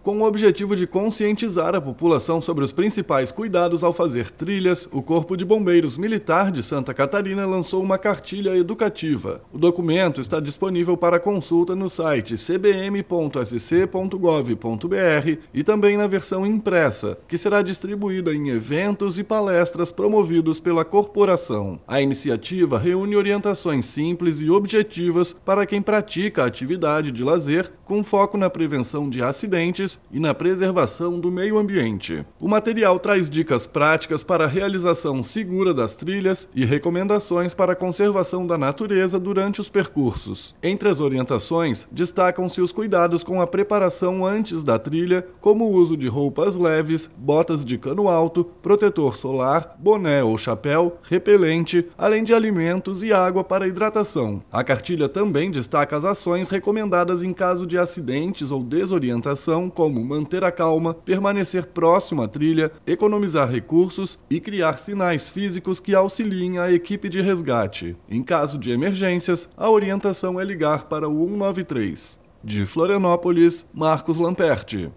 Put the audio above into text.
Com o objetivo de conscientizar a população sobre os principais cuidados ao fazer trilhas, o Corpo de Bombeiros Militar de Santa Catarina lançou uma cartilha educativa. O documento está disponível para consulta no site cbm.sc.gov.br e também na versão impressa, que será distribuída em eventos e palestras promovidos pela corporação. A iniciativa reúne orientações simples e objetivas para quem pratica a atividade de lazer, com foco na prevenção de acidentes e na preservação do meio ambiente. O material traz dicas práticas para a realização segura das trilhas e recomendações para a conservação da natureza durante os percursos. Entre as orientações, destacam-se os cuidados com a preparação antes da trilha, como o uso de roupas leves, botas de cano alto, protetor solar, boné ou chapéu, repelente, além de alimentos e água para hidratação. A cartilha também destaca as ações recomendadas em caso de acidentes ou desorientação, como manter a calma, permanecer próximo à trilha, economizar recursos e criar sinais físicos que auxiliem a equipe de resgate. Em caso de emergências, a orientação é ligar para o 193. De Florianópolis, Marcos Lamperti.